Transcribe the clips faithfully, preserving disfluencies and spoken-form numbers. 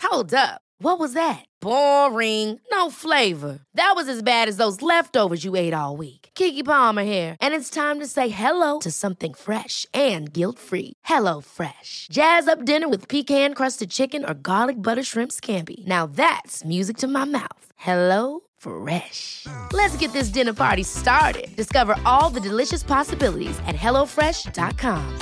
Hold up. What was that? Boring. No flavor. That was as bad as those leftovers you ate all week. Keke Palmer here, and it's time to say hello to something fresh and guilt-free. Hello Fresh. Jazz up dinner with pecan-crusted chicken or garlic butter shrimp scampi. Now that's music to my mouth. Hello Fresh. Let's get this dinner party started. Discover all the delicious possibilities at hello fresh dot com.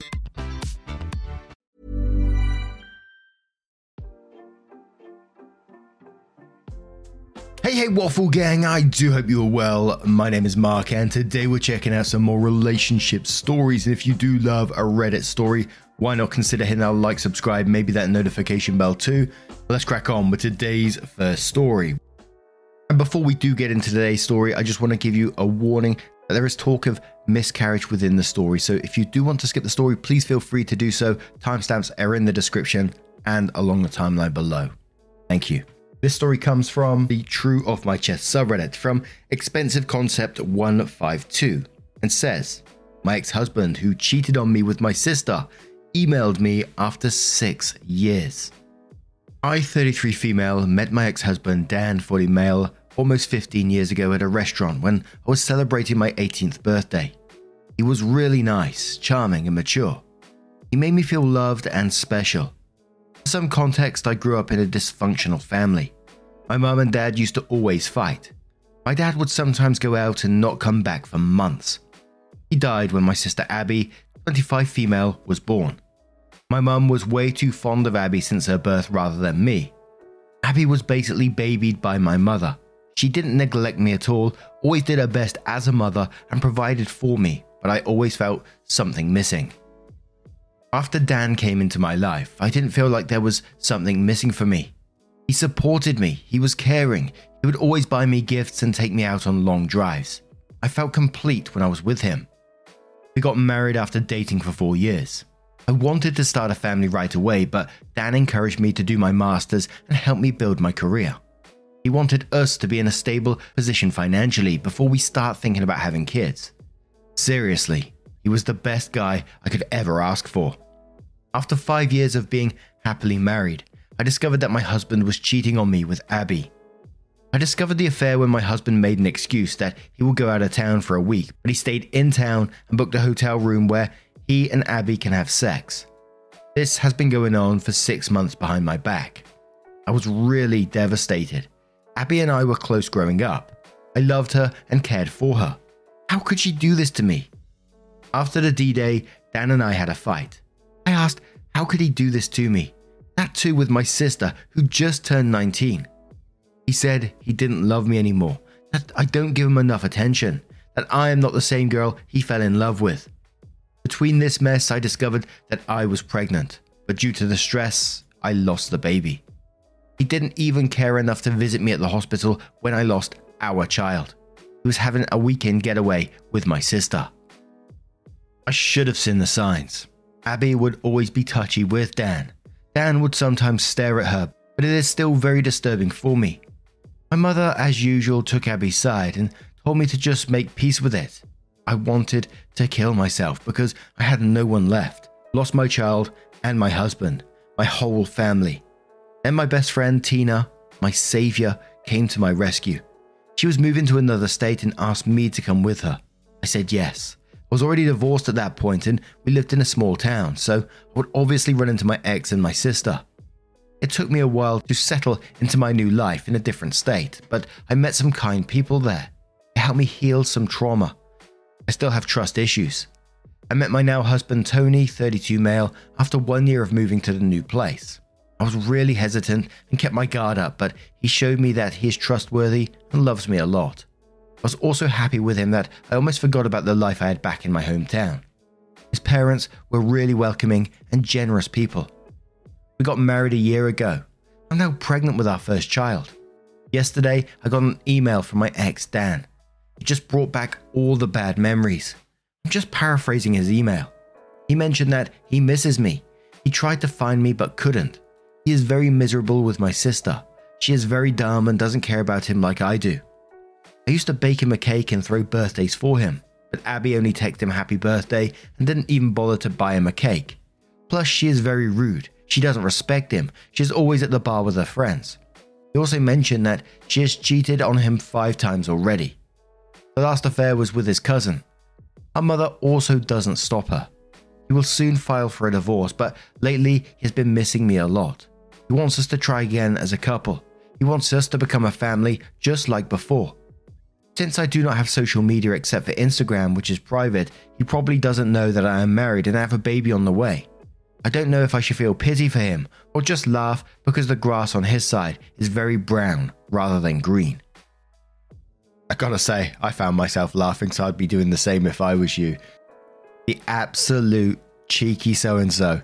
Hey, hey, Waffle Gang, I do hope you are well. My name is Mark, and today we're checking out some more relationship stories. And if you do love a Reddit story, why not consider hitting that like, subscribe, maybe that notification bell too. But let's crack on with today's first story. And before we do get into today's story, I just want to give you a warning that there is talk of miscarriage within the story. So if you do want to skip the story, please feel free to do so. Timestamps are in the description and along the timeline below. Thank you. This story comes from the True Off My Chest subreddit from Expensive Concept one five two and says, my ex-husband who cheated on me with my sister emailed me after six years. I, thirty-three female, met my ex-husband Dan, forty male, almost fifteen years ago at a restaurant when I was celebrating my eighteenth birthday. He was really nice, charming and mature. He made me feel loved and special. For some context, I grew up in a dysfunctional family. My mum and dad used to always fight. My dad would sometimes go out and not come back for months. He died when my sister Abby, twenty-five female, was born. My mum was way too fond of Abby since her birth rather than me. Abby was basically babied by my mother. She didn't neglect me at all, always did her best as a mother and provided for me, but I always felt something missing. After Dan came into my life, I didn't feel like there was something missing for me. He supported me, he was caring, he would always buy me gifts and take me out on long drives. I felt complete when I was with him. We got married after dating for four years. I wanted to start a family right away, but Dan encouraged me to do my masters and help me build my career. He wanted us to be in a stable position financially before we start thinking about having kids. Seriously, he was the best guy I could ever ask for. After five years of being happily married, I discovered that my husband was cheating on me with Abby. I discovered the affair when my husband made an excuse that he would go out of town for a week, but he stayed in town and booked a hotel room where he and Abby can have sex. This has been going on for six months behind my back. I was really devastated. Abby and I were close growing up. I loved her and cared for her. How could she do this to me? After the D-Day, Dan and I had a fight. I asked, how could he do this to me? That too with my sister, who just turned nineteen. He said he didn't love me anymore, that I don't give him enough attention, that I am not the same girl he fell in love with. Between this mess, I discovered that I was pregnant, but due to the stress, I lost the baby. He didn't even care enough to visit me at the hospital when I lost our child. He was having a weekend getaway with my sister. I should have seen the signs. Abby would always be touchy with Dan. Dan would sometimes stare at her, but it is still very disturbing for me. My mother, as usual, took Abby's side and told me to just make peace with it. I wanted to kill myself because I had no one left. Lost my child and my husband, my whole family. Then my best friend, Tina, my savior, came to my rescue. She was moving to another state and asked me to come with her. I said yes. I was already divorced at that point and we lived in a small town, so I would obviously run into my ex and my sister. It took me a while to settle into my new life in a different state, but I met some kind people there. It helped me heal some trauma. I still have trust issues. I met my now husband Tony, thirty-two male, after one year of moving to the new place. I was really hesitant and kept my guard up, but he showed me that he is trustworthy and loves me a lot. I was also happy with him that I almost forgot about the life I had back in my hometown. His parents were really welcoming and generous people. We got married a year ago. I'm now pregnant with our first child. Yesterday, I got an email from my ex, Dan. It just brought back all the bad memories. I'm just paraphrasing his email. He mentioned that he misses me. He tried to find me but couldn't. He is very miserable with my sister. She is very dumb and doesn't care about him like I do. I used to bake him a cake and throw birthdays for him, but Abby only texted him happy birthday and didn't even bother to buy him a cake. Plus, she is very rude. She doesn't respect him. She's always at the bar with her friends. He also mentioned that she has cheated on him five times already. The last affair was with his cousin. Her mother also doesn't stop her. He will soon file for a divorce, but lately he's been missing me a lot. He wants us to try again as a couple. He wants us to become a family just like before. Since I do not have social media except for Instagram, which is private, he probably doesn't know that I am married and have a baby on the way. I don't know if I should feel pity for him or just laugh because the grass on his side is very brown rather than green. I gotta say, I found myself laughing, so I'd be doing the same if I was you. The absolute cheeky so-and-so.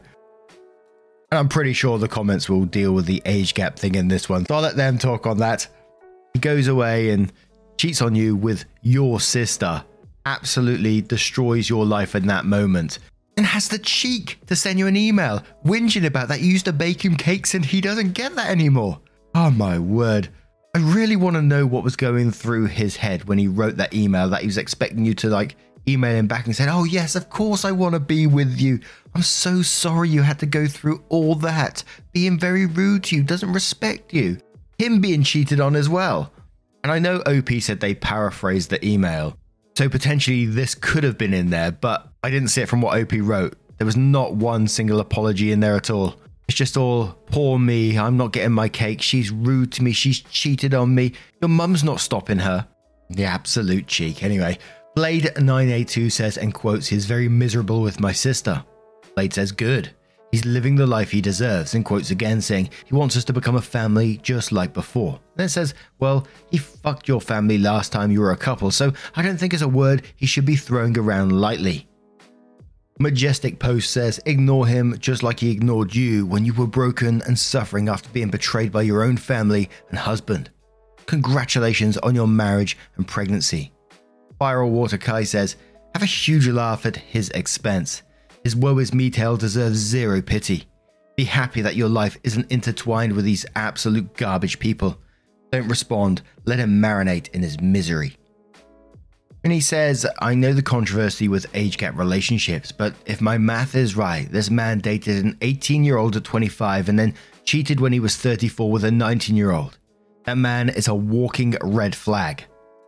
And I'm pretty sure the comments will deal with the age gap thing in this one, so I'll let them talk on that. He goes away and cheats on you with your sister, absolutely destroys your life in that moment, and has the cheek to send you an email whinging about that you used to bake him cakes and he doesn't get that anymore. Oh my word. I really want to know what was going through his head when he wrote that email, that he was expecting you to like email him back and said, oh yes, of course I want to be with you. I'm so sorry you had to go through all that. Being very rude to you, doesn't respect you. Him being cheated on as well. And I know O P said they paraphrased the email, so potentially this could have been in there, but I didn't see it from what O P wrote. There was not one single apology in there at all. It's just all, poor me, I'm not getting my cake, she's rude to me, she's cheated on me, your mum's not stopping her. The absolute cheek. Anyway, Blade nine eight two says and quotes, he's very miserable with my sister. Blade says, good. He's living the life he deserves, and quotes again saying he wants us to become a family just like before. Then it says, well, he fucked your family last time you were a couple, so I don't think it's a word he should be throwing around lightly. Majestic Post says, ignore him just like he ignored you when you were broken and suffering after being betrayed by your own family and husband. Congratulations on your marriage and pregnancy. Fire or Water Kai says, have a huge laugh at his expense. His woe is me tale deserves zero pity. Be happy that your life isn't intertwined with these absolute garbage people. Don't respond, let him marinate in his misery. And he says, I know the controversy with age gap relationships, but if my math is right, this man dated an eighteen year old at twenty-five and then cheated when he was thirty-four with a nineteen year old. That man is a walking red flag.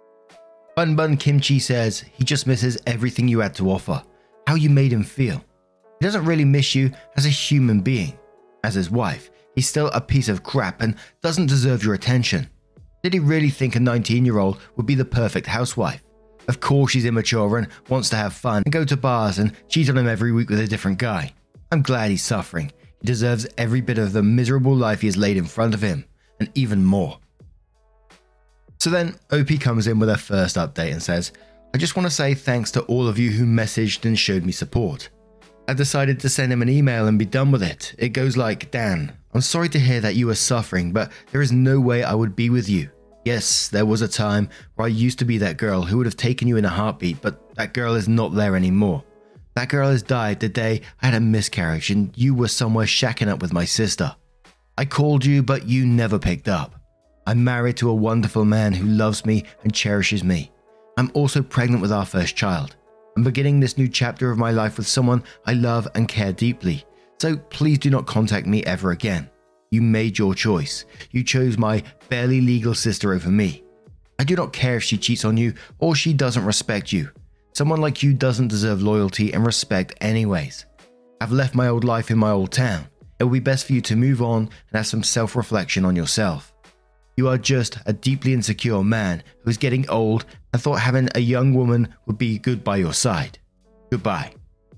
Bun Bun Kimchi says, he just misses everything you had to offer, how you made him feel. He doesn't really miss you as a human being. As his wife, he's still a piece of crap and doesn't deserve your attention. Did he really think a nineteen year old would be the perfect housewife? Of course she's immature and wants to have fun and go to bars and cheat on him every week with a different guy. I'm glad he's suffering. He deserves every bit of the miserable life he has laid in front of him, and even more. So then O P comes in with her first update and says, I just want to say thanks to all of you who messaged and showed me support. I decided to send him an email and be done with it. It goes like, Dan, I'm sorry to hear that you are suffering, but there is no way I would be with you. Yes, there was a time where I used to be that girl who would have taken you in a heartbeat, but that girl is not there anymore. That girl has died the day I had a miscarriage and you were somewhere shacking up with my sister. I called you, but you never picked up. I'm married to a wonderful man who loves me and cherishes me. I'm also pregnant with our first child. I'm beginning this new chapter of my life with someone I love and care deeply, so please do not contact me ever again. You made your choice. You chose my barely legal sister over me. I do not care if she cheats on you or she doesn't respect you. Someone like you doesn't deserve loyalty and respect anyways. I've left my old life in my old town. It will be best for you to move on and have some self-reflection on yourself. You are just a deeply insecure man who is getting old and thought having a young woman would be good by your side. Goodbye.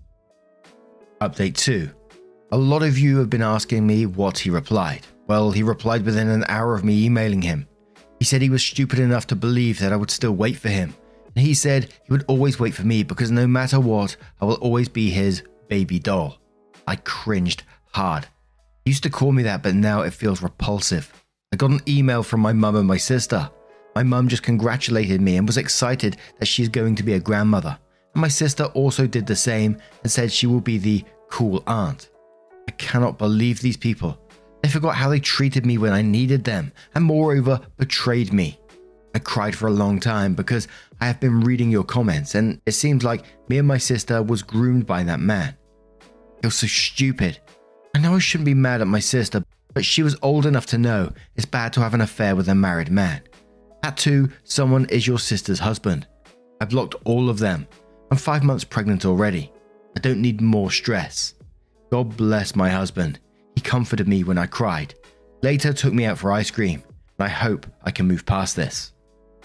Update two. A lot of you have been asking me what he replied. Well, he replied within an hour of me emailing him. He said he was stupid enough to believe that I would still wait for him. And he said he would always wait for me because no matter what, I will always be his baby doll. I cringed hard. He used to call me that, but now it feels repulsive. I got an email from my mum and my sister. My mum just congratulated me and was excited that she's going to be a grandmother. And my sister also did the same and said she will be the cool aunt. I cannot believe these people. They forgot how they treated me when I needed them and moreover betrayed me. I cried for a long time because I have been reading your comments and it seems like me and my sister was groomed by that man. It was so stupid. I know I shouldn't be mad at my sister, but she was old enough to know it's bad to have an affair with a married man. That too, someone is your sister's husband. I blocked all of them. I'm five months pregnant already. I don't need more stress. God bless my husband. He comforted me when I cried. Later took me out for ice cream, and I hope I can move past this.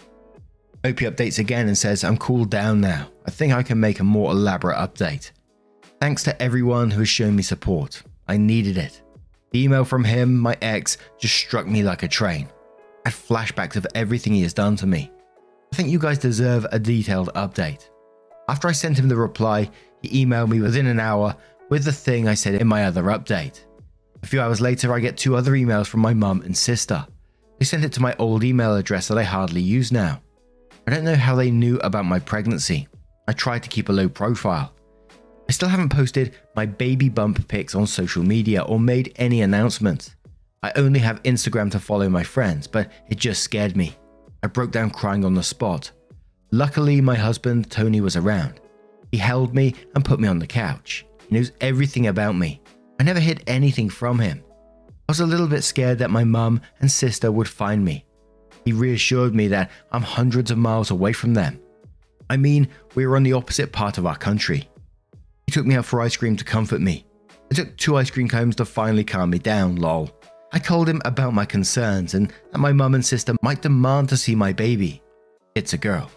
Opie updates again and says, I'm cooled down now. I think I can make a more elaborate update. Thanks to everyone who has shown me support. I needed it. The email from him, my ex, just struck me like a train. I had flashbacks of everything he has done to me. I think you guys deserve a detailed update. After I sent him the reply, he emailed me within an hour with the thing I said in my other update. A few hours later, I get two other emails from my mum and sister. They sent it to my old email address that I hardly use now. I don't know how they knew about my pregnancy. I tried to keep a low profile. I still haven't posted my baby bump pics on social media or made any announcements. I only have Instagram to follow my friends, but it just scared me. I broke down crying on the spot. Luckily, my husband, Tony, was around. He held me and put me on the couch. He knows everything about me. I never hid anything from him. I was a little bit scared that my mum and sister would find me. He reassured me that I'm hundreds of miles away from them. I mean, we were on the opposite part of our country. He took me out for ice cream to comfort me. It took two ice cream cones to finally calm me down, lol. I told him about my concerns and that my mum and sister might demand to see my baby. It's a girl.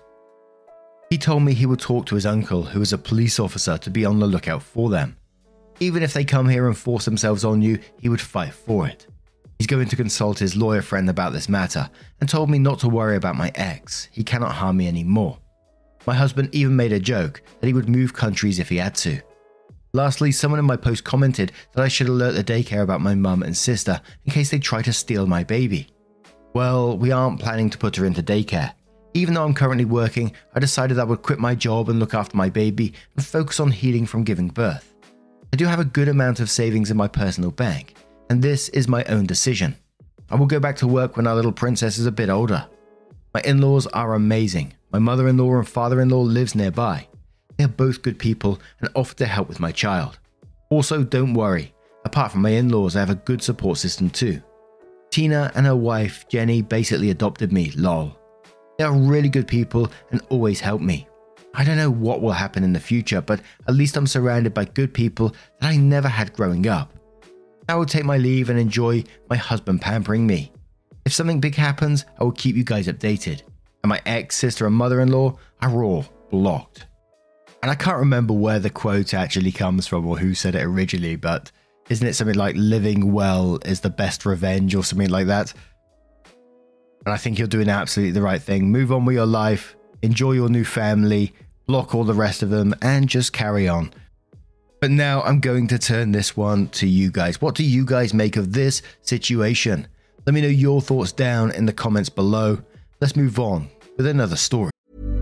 He told me he would talk to his uncle, who is a police officer, to be on the lookout for them. Even if they come here and force themselves on you, he would fight for it. He's going to consult his lawyer friend about this matter and told me not to worry about my ex. He cannot harm me anymore. My husband even made a joke that he would move countries if he had to. Lastly, someone in my post commented that I should alert the daycare about my mum and sister in case they try to steal my baby. Well, we aren't planning to put her into daycare. Even though I'm currently working, I decided I would quit my job and look after my baby and focus on healing from giving birth. I do have a good amount of savings in my personal bank, and this is my own decision. I will go back to work when our little princess is a bit older. My in-laws are amazing. My mother-in-law and father-in-law lives nearby. They are both good people and offer to help with my child. Also, don't worry. Apart from my in-laws, I have a good support system too. Tina and her wife, Jenny, basically adopted me, lol. They are really good people and always help me. I don't know what will happen in the future, but at least I'm surrounded by good people that I never had growing up. I will take my leave and enjoy my husband pampering me. If something big happens, I will keep you guys updated. And my ex, sister and mother-in-law are all blocked. And I can't remember where the quote actually comes from or who said it originally, but isn't it something like living well is the best revenge or something like that? And I think you're doing absolutely the right thing. Move on with your life, enjoy your new family, block all the rest of them, and just carry on. But now I'm going to turn this one to you guys. What do you guys make of this situation? Let me know your thoughts down in the comments below. Let's move on with another story.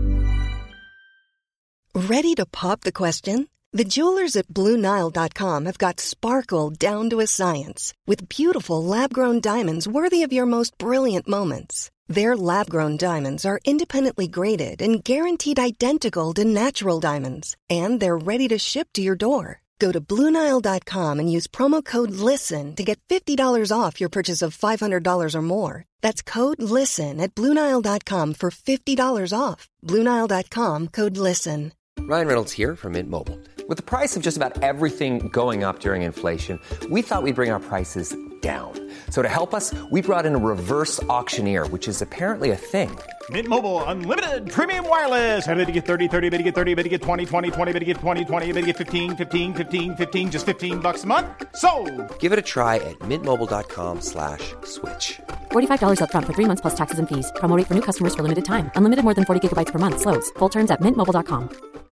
Ready to pop the question? The jewelers at Blue Nile dot com have got sparkle down to a science with beautiful lab-grown diamonds worthy of your most brilliant moments. Their lab-grown diamonds are independently graded and guaranteed identical to natural diamonds, and they're ready to ship to your door. Go to Blue Nile dot com and use promo code LISTEN to get fifty dollars off your purchase of five hundred dollars or more. That's code LISTEN at Blue Nile dot com for fifty dollars off. Blue Nile dot com, code LISTEN. Ryan Reynolds here from Mint Mobile. With the price of just about everything going up during inflation, we thought we'd bring our prices down. So to help us, we brought in a reverse auctioneer, which is apparently a thing. Mint Mobile Unlimited Premium Wireless. How to get thirty, thirty, bit to get thirty, bit to get twenty, twenty, twenty, bit to get twenty, twenty, bit to get fifteen, fifteen, fifteen, fifteen, just fifteen bucks a month? Sold! Give it a try at mintmobile.com slash switch. forty-five dollars up front for three months plus taxes and fees. Promo rate for new customers for limited time. Unlimited more than forty gigabytes per month. Slows full terms at mint mobile dot com.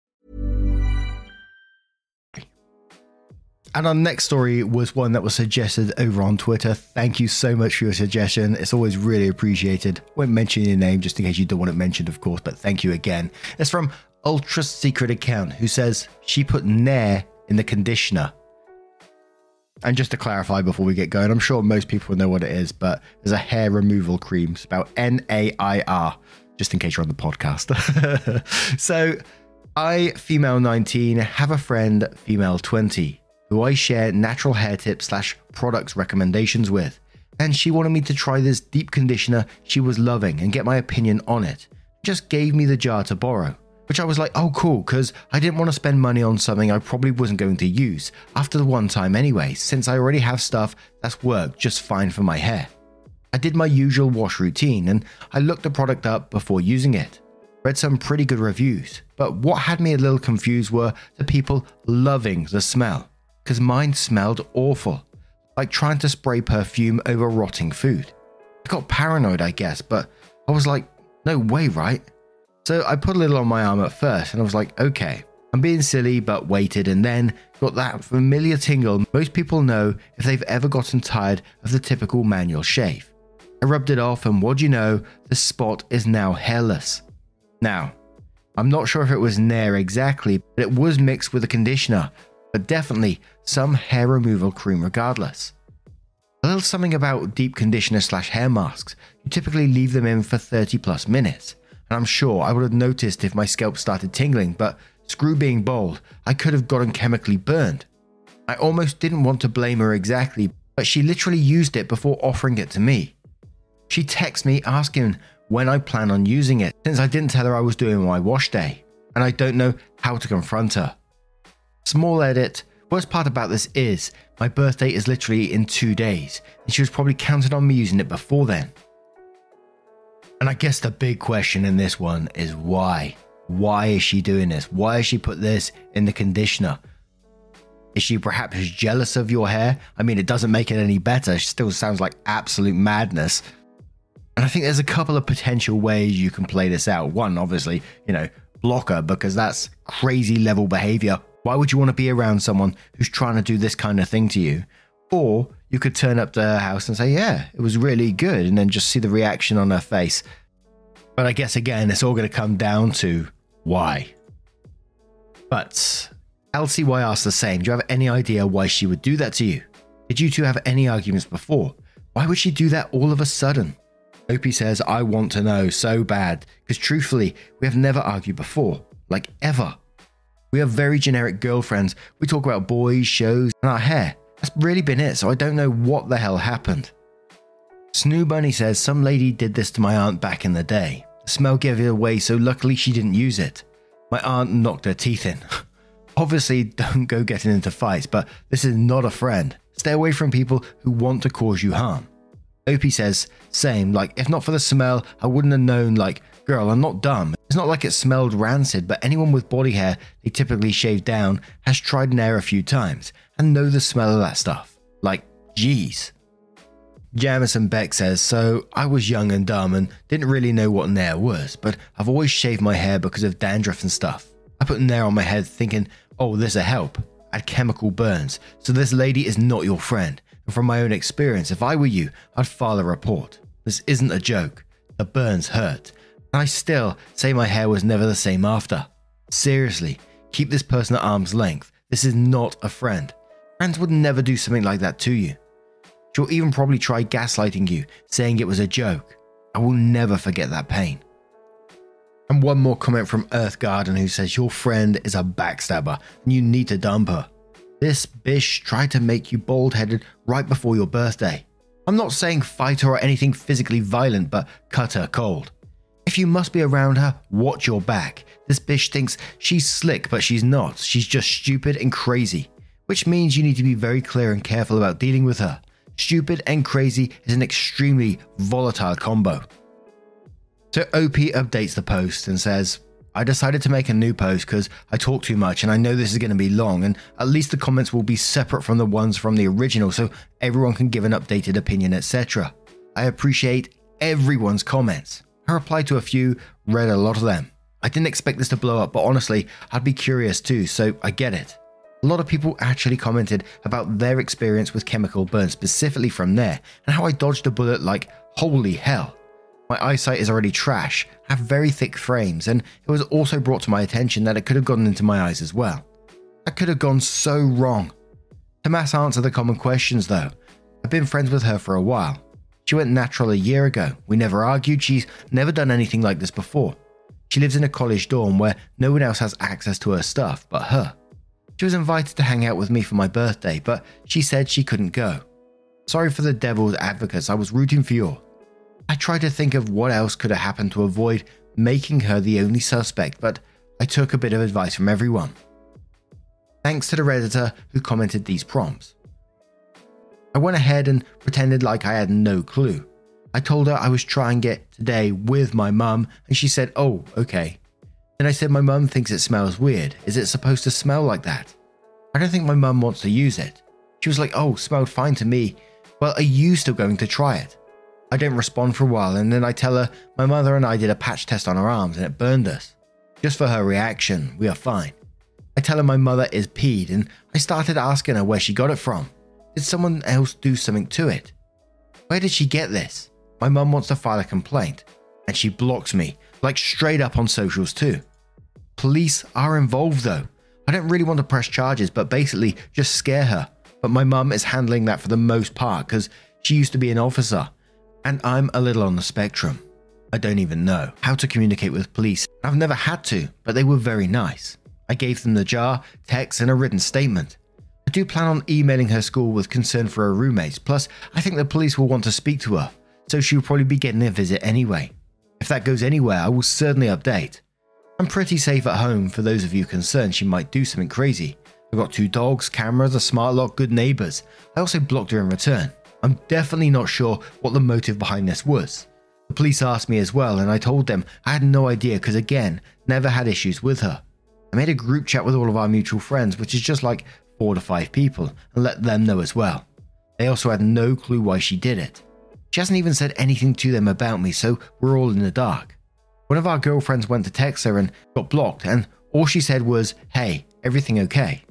And our next story was one that was suggested over on Twitter. Thank you so much for your suggestion. It's always really appreciated. Won't mention your name just in case you don't want it mentioned, of course, but thank you again. It's from Ultra Secret Account, who says she put Nair in the conditioner. And just to clarify before we get going, I'm sure most people know what it is, but there's a hair removal cream spelled N A I R, just in case you're on the podcast. So I, female nineteen, have a friend, female twenty, who I share natural hair tips slash products recommendations with, and she wanted me to try this deep conditioner she was loving and get my opinion on it. Just gave me the jar to borrow, which I was like, oh cool, because I didn't want to spend money on something I probably wasn't going to use after the one time anyway, since I already have stuff that's worked just fine for my hair. I did my usual wash routine and I looked the product up before using it. Read some pretty good reviews, but what had me a little confused were the people loving the smell, because mine smelled awful, like trying to spray perfume over rotting food. I got paranoid, I guess, but I was like, no way, right? So I put a little on my arm at first and I was like, okay, I'm being silly, but waited and then got that familiar tingle most people know if they've ever gotten tired of the typical manual shave. I rubbed it off and what do you know, the spot is now hairless. Now, I'm not sure if it was Nair exactly, but it was mixed with a conditioner, but definitely some hair removal cream regardless. A little something about deep conditioner slash hair masks, you typically leave them in for thirty plus minutes, and I'm sure I would have noticed if my scalp started tingling, but screw being bold, I could have gotten chemically burned. I almost didn't want to blame her exactly, but she literally used it before offering it to me. She texted me asking when I plan on using it, since I didn't tell her I was doing my wash day, and I don't know how to confront her. Small edit, worst part about this is, my birthday is literally in two days, and she was probably counting on me using it before then. And I guess the big question in this one is why? Why is she doing this? Why has she put this in the conditioner? Is she perhaps jealous of your hair? I mean, it doesn't make it any better, it still sounds like absolute madness. And I think there's a couple of potential ways you can play this out. One, obviously, you know, block her because that's crazy level behavior. Why would you want to be around someone who's trying to do this kind of thing to you? Or you could turn up to her house and say, yeah, it was really good, and then just see the reaction on her face. But I guess, again, it's all going to come down to why. But L C Y asked the same. Do you have any idea why she would do that to you? Did you two have any arguments before? Why would she do that all of a sudden? Opie says, I want to know so bad, because truthfully, we have never argued before, like ever. We are very generic girlfriends. We talk about boys, shows, and our hair. That's really been it, so I don't know what the hell happened. Snoo Bunny says, some lady did this to my aunt back in the day. The smell gave it away, so luckily she didn't use it. My aunt knocked her teeth in. Obviously, don't go getting into fights, but this is not a friend. Stay away from people who want to cause you harm. Opie says, same, like, if not for the smell, I wouldn't have known, like, girl, I'm not dumb. It's not like it smelled rancid, but anyone with body hair they typically shave down has tried Nair a few times and know the smell of that stuff. Like, geez. Jamison Beck says, so I was young and dumb and didn't really know what Nair was, but I've always shaved my hair because of dandruff and stuff. I put Nair on my head thinking, oh, this'll help. I had chemical burns, so this lady is not your friend. And from my own experience, if I were you, I'd file a report. This isn't a joke. The burns hurt. And I still say my hair was never the same after. Seriously, keep this person at arm's length. This is not a friend. Friends would never do something like that to you. She'll even probably try gaslighting you, saying it was a joke. I will never forget that pain. And one more comment from Earth Garden who says, your friend is a backstabber and you need to dump her. This bish tried to make you bald-headed right before your birthday. I'm not saying fight her or anything physically violent, but cut her cold. If you must be around her, watch your back. This bish thinks she's slick, but she's not. She's just stupid and crazy, which means you need to be very clear and careful about dealing with her. Stupid and crazy is an extremely volatile combo. So O P updates the post and says, I decided to make a new post because I talk too much and I know this is going to be long, and at least the comments will be separate from the ones from the original so everyone can give an updated opinion, et cetera. I appreciate everyone's comments. I replied to a few, read a lot of them. I didn't expect this to blow up, but honestly, I'd be curious too, so I get it. A lot of people actually commented about their experience with chemical burn, specifically from there, and how I dodged a bullet like holy hell. My eyesight is already trash, have very thick frames, and it was also brought to my attention that it could have gotten into my eyes as well. That could have gone so wrong. To mass answer the common questions though, I've been friends with her for a while. She went natural a year ago, we never argued, she's never done anything like this before. She lives in a college dorm where no one else has access to her stuff but her. She was invited to hang out with me for my birthday, but she said she couldn't go. Sorry for the devil's advocates, I was rooting for you. I tried to think of what else could have happened to avoid making her the only suspect, but I took a bit of advice from everyone. Thanks to the Redditor who commented these prompts. I went ahead and pretended like I had no clue. I told her I was trying it today with my mum, and she said, oh, okay. Then I said my mum thinks it smells weird. Is it supposed to smell like that? I don't think my mum wants to use it. She was like, oh, smelled fine to me. Well, are you still going to try it? I don't respond for a while, and then I tell her my mother and I did a patch test on our arms and it burned us. Just for her reaction, we are fine. I tell her my mother is peed, and I started asking her where she got it from. Did someone else do something to it? Where did she get this? My mum wants to file a complaint, and she blocks me, like straight up on socials too. Police are involved though. I don't really want to press charges, but basically just scare her. But my mum is handling that for the most part because she used to be an officer, and I'm a little on the spectrum. I don't even know how to communicate with police. I've never had to, but they were very nice. I gave them the jar, text, and a written statement. I do plan on emailing her school with concern for her roommates, plus I think the police will want to speak to her, so she'll probably be getting a visit anyway. If that goes anywhere, I will certainly update. I'm pretty safe at home for those of you concerned she might do something crazy. I've got two dogs, cameras, a smart lock, good neighbours. I also blocked her in return. I'm definitely not sure what the motive behind this was. The police asked me as well, and I told them I had no idea because again, never had issues with her. I made a group chat with all of our mutual friends, which is just like four to five people, and let them know as well. They also had no clue why she did it. She hasn't even said anything to them about me, so we're all in the dark. One of our girlfriends went to text her and got blocked, and all she said was, hey, everything okay?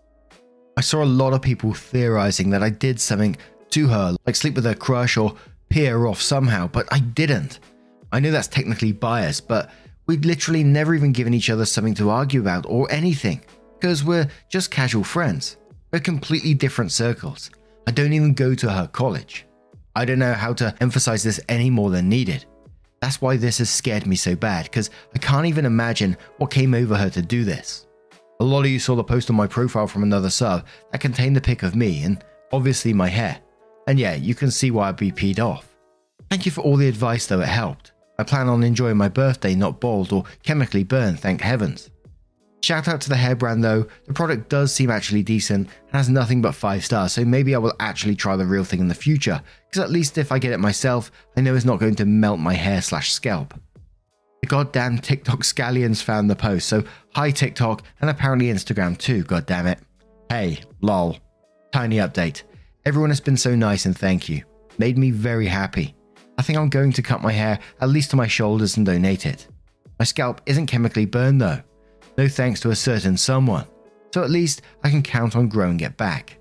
I saw a lot of people theorizing that I did something to her, like sleep with her crush or pee her off somehow, but I didn't. I know that's technically biased, but we'd literally never even given each other something to argue about or anything, because we're just casual friends. We're completely different circles. I don't even go to her college. I don't know how to emphasize this any more than needed. That's why this has scared me so bad, because I can't even imagine what came over her to do this. A lot of you saw the post on my profile from another sub that contained the pic of me and obviously my hair. And yeah, you can see why I'd be peed off. Thank you for all the advice though, it helped. I plan on enjoying my birthday not bald or chemically burned, thank heavens. Shout out to the hair brand though, the product does seem actually decent and has nothing but five stars, so maybe I will actually try the real thing in the future, because at least if I get it myself, I know it's not going to melt my hair slash scalp. The goddamn TikTok scallions found the post, so hi TikTok and apparently Instagram too, goddammit. Hey, lol. Tiny update. Everyone has been so nice and thank you. Made me very happy. I think I'm going to cut my hair at least to my shoulders and donate it. My scalp isn't chemically burned though. No thanks to a certain someone. So at least I can count on growing it back.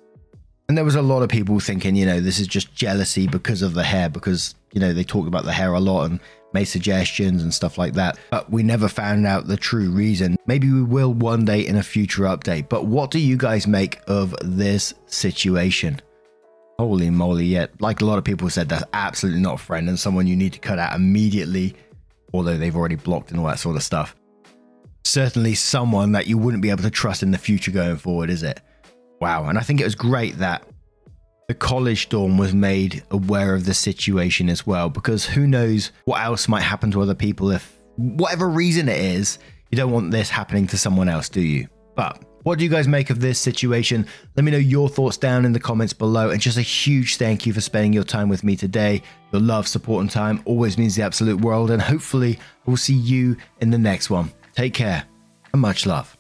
And there was a lot of people thinking, you know, this is just jealousy because of the hair, because, you know, they talk about the hair a lot and made suggestions and stuff like that. But we never found out the true reason. Maybe we will one day in a future update. But what do you guys make of this situation? Holy moly, yet like a lot of people said, that's absolutely not a friend and someone you need to cut out immediately, although they've already blocked and all that sort of stuff. Certainly someone that you wouldn't be able to trust in the future going forward, is it? Wow. And I think it was great that the college dorm was made aware of the situation as well, because who knows what else might happen to other people if, whatever reason it is, you don't want this happening to someone else, do you? But what do you guys make of this situation? Let me know your thoughts down in the comments below, and just a huge thank you for spending your time with me today. Your love, support, and time always means the absolute world, and hopefully I will see you in the next one. Take care, and much love.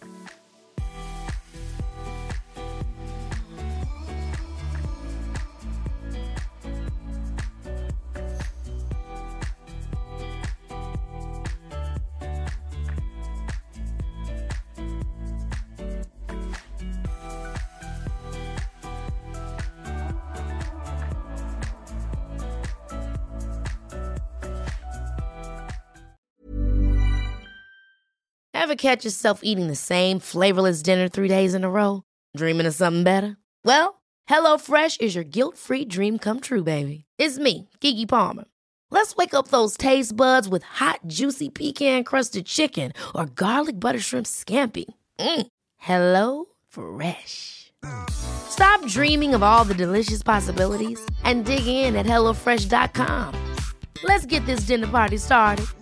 Ever catch yourself eating the same flavorless dinner three days in a row? Dreaming of something better? Well, HelloFresh is your guilt-free dream come true, baby. It's me, Keke Palmer. Let's wake up those taste buds with hot, juicy pecan-crusted chicken or garlic butter shrimp scampi. Mm. Hello Fresh. Stop dreaming of all the delicious possibilities and dig in at hello fresh dot com. Let's get this dinner party started.